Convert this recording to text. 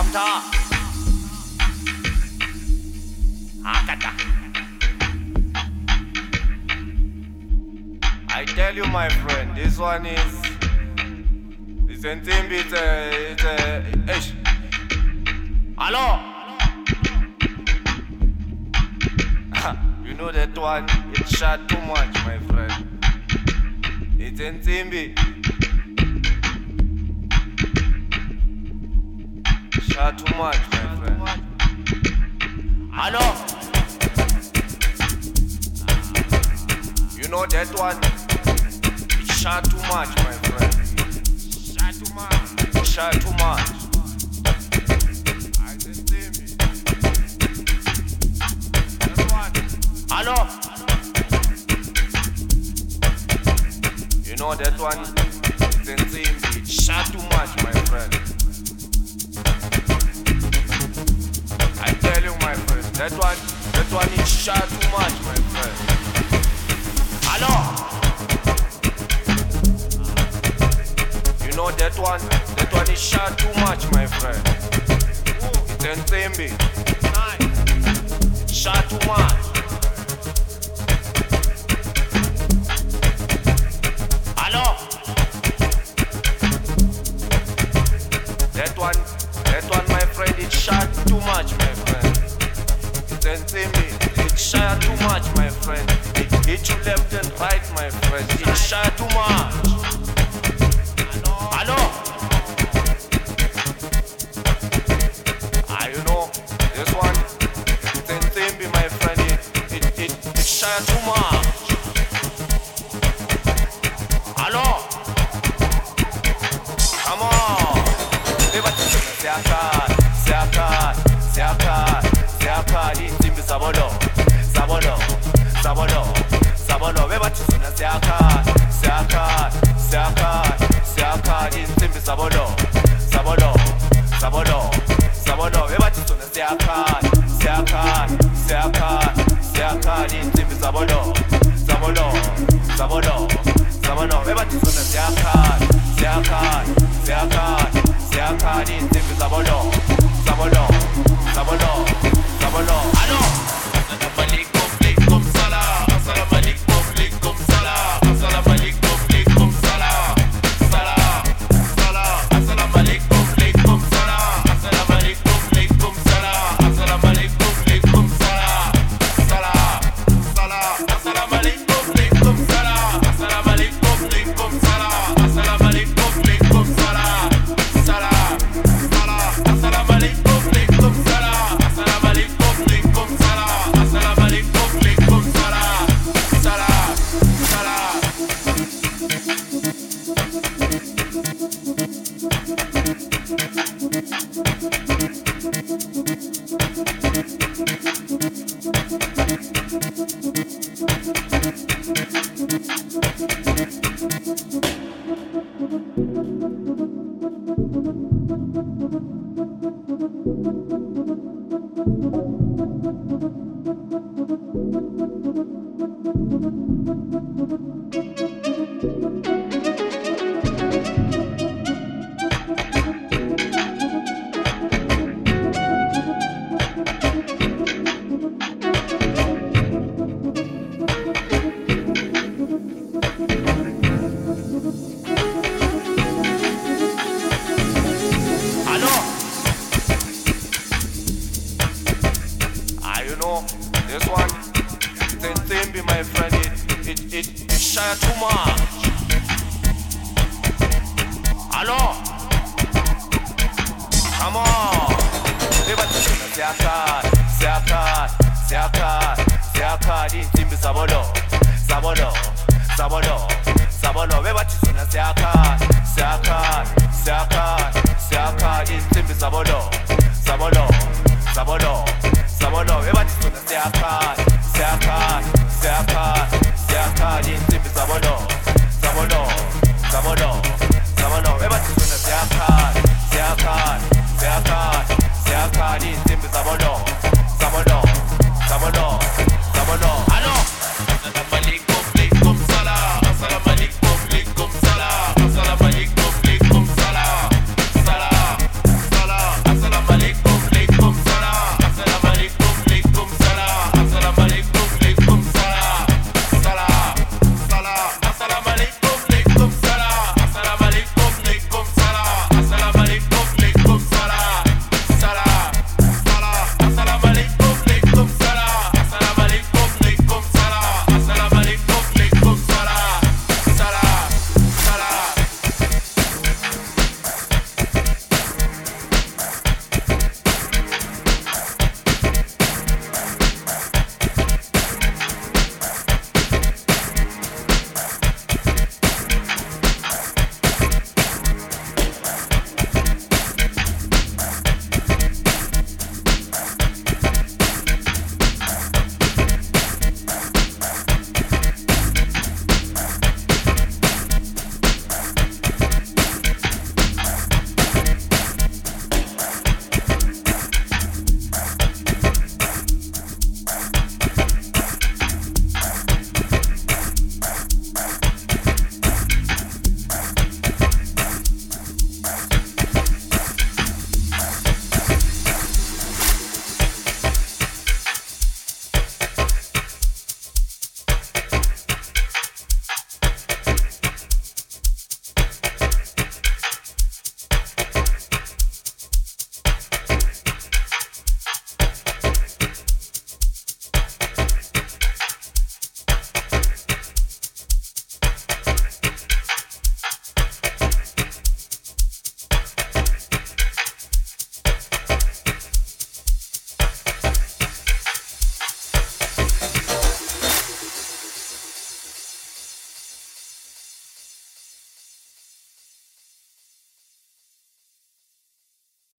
Tamta. Akata. I tell you, my friend, this one is. It's a thing, it's a. Hello? You know that one, it shot too much, my friend. It's a thing, shot too much, my friend. Hello? You know that one, it shot too much, my friend. Shot too much. Shot too much. I can see me. That one. Hello? You know that one, it can see me. It shot too much, my friend. I tell you, my friend, that one is shot too much, my friend. Hello? You know that one is shot too much, my friend. It's Nzimbi. It's shot too much. Hello? That one, my friend, it's shot too much, my friend. It's Nzimbi. It's shot too much, my friend. It hit you left and right, my friend. It's shot too much. Hello? You know, this one, it's Nzimbi, my friend. It shot too much. Hello? Come on. Siakad, Nzimbi Sabolo, Bebatisuna Siakad, Nzimbi Sabolo, Bebatisuna Siakad, Nzimbi Sabolo, Bebatisuna Siakad, Nzimbi Sabolo. Hello? You know, this one, it's Nzimbi, my friend, it shot too much. Hello? Come on. Siakad, Nzimbi Sabolo, Bebatisuna Siakad, Nzimbi Sabolo, Bebatisuna Siakad, Nzimbi Sabolo.